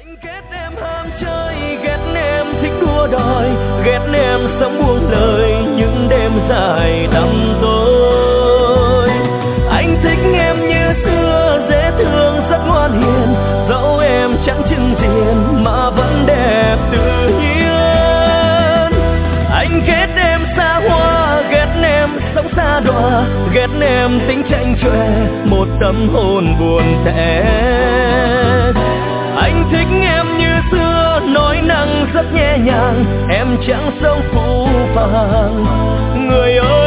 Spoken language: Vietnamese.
Anh ghét em ham chơi, ghét em thích đua đòi, ghét em sống buông lời những đêm dài tăm tối. Anh thích em như xưa, dễ thương rất ngoan hiền, dẫu em chẳng chừng diện mà vẫn đẹp tự nhiên. Anh ghét em xa hoa, ghét em sống xa đọa, ghét em tính chảnh chọe, một tâm hồn buồn tẻ. Anh thích em như xưa, nói năng rất nhẹ nhàng, em chẳng sống phũ phàng. Người ơi